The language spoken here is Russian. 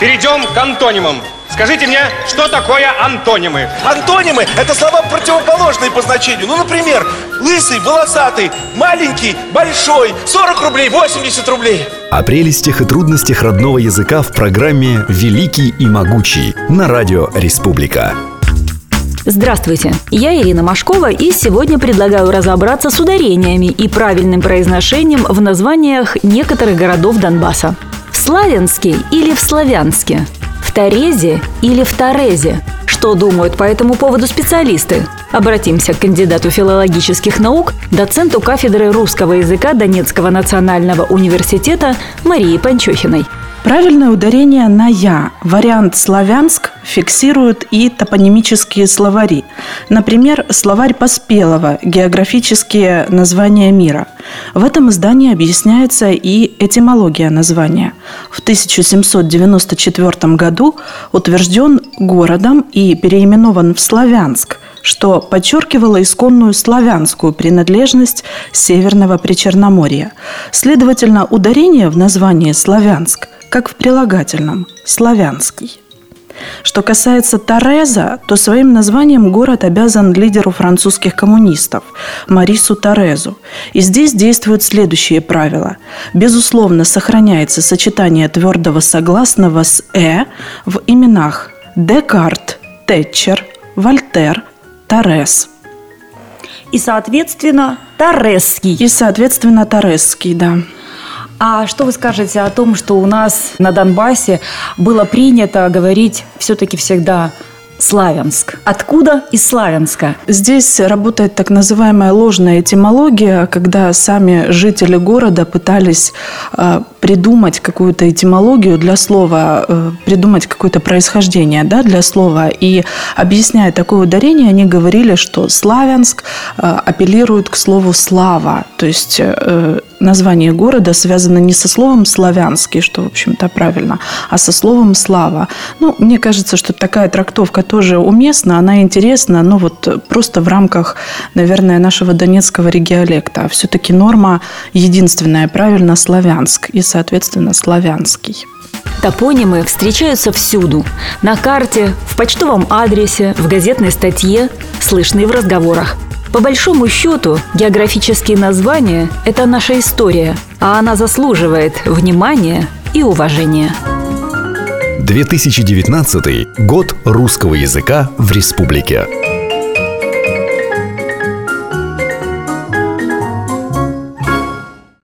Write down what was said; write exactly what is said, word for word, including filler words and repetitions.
перейдем к антонимам. Скажите мне, что такое антонимы? Антонимы – это слова противоположные по значению. Ну, например, лысый, волосатый, маленький, большой, сорок рублей, восемьдесят рублей. О прелестях и трудностях родного языка в программе «Великий и могучий» на радио «Республика». Здравствуйте, я Ирина Машкова, и сегодня предлагаю разобраться с ударениями и правильным произношением в названиях некоторых городов Донбасса. В Славянске или в Славянске? В Торезе или в Торезе? Что думают по этому поводу специалисты? Обратимся к кандидату филологических наук, доценту кафедры русского языка Донецкого национального университета Марии Панчохиной. Правильное ударение на «я». Вариант «Славянск» фиксируют и топонимические словари. Например, словарь Поспелого «Географические названия мира». В этом издании объясняется и этимология названия. В тысяча семьсот девяносто четвёртом году утвержден городом и переименован в Славянск, что подчеркивало исконную славянскую принадлежность Северного Причерноморья. Следовательно, ударение в названии «Славянск» как в прилагательном «славянский». Что касается Тореза, то своим названием город обязан лидеру французских коммунистов Марису Торезу. И здесь действуют следующие правила. Безусловно, сохраняется сочетание твердого согласного с «э» в именах Декарт, Тэтчер, Вольтер, Торез. И, соответственно, Торезский. И, соответственно, Торезский, да. А что вы скажете о том, что у нас на Донбассе было принято говорить все-таки всегда Славянск? Откуда из Славянска? Здесь работает так называемая ложная этимология, когда сами жители города пытались э, придумать какую-то этимологию для слова, э, придумать какое-то происхождение, да, для слова. И объясняя такое ударение, они говорили, что Славянск э, апеллирует к слову «слава». То есть э, название города связано не со словом «славянский», что, в общем-то, правильно, а со словом «слава». Ну, мне кажется, что такая трактовка тоже уместна, она интересна, но вот просто в рамках, наверное, нашего донецкого региолекта. Все-таки норма единственная, правильно, Славянск и, соответственно, Славянский. Топонимы встречаются всюду. На карте, в почтовом адресе, в газетной статье, слышны в разговорах. По большому счету, географические названия – это наша история, а она заслуживает внимания и уважения. две тысячи девятнадцатый год русского языка в республике.